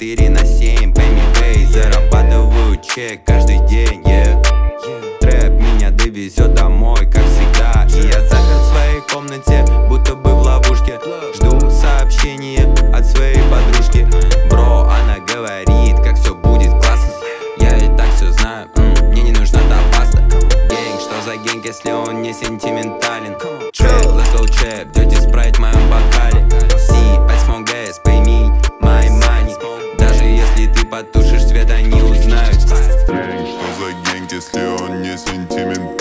24/7, pay me pay. Зарабатываю чек каждый день, yeah. Трэп меня довезет домой, как всегда. И я заперт в своей комнате, будто бы в ловушке. Жду сообщения от своей подружки. Бро, она говорит, как все будет классно. Я и так все знаю, мне не нужна та паста. Гэнг, что за гэнг, если он не сентиментален? Трэп, let's go trap, dirty спрайт в моем бокале. I smoke gas, pay me my money. Даже если ты потушишь свет, они узнают. Что за гэнг, если он не сентиментален?